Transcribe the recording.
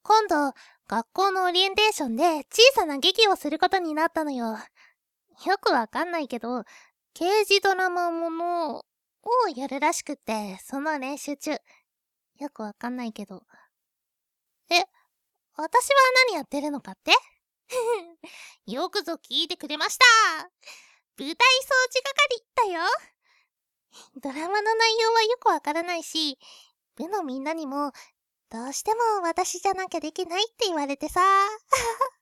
今度、学校のオリエンテーションで小さな劇をすることになったのよ。よくわかんないけど、刑事ドラマものをやるらしくって、その練習中。よくわかんないけど。え、私は何やってるのかってよくぞ聞いてくれました。舞台掃除係だよ。ドラマの内容はよくわからないし、部のみんなにも、どうしても私じゃなきゃできないって言われてさ。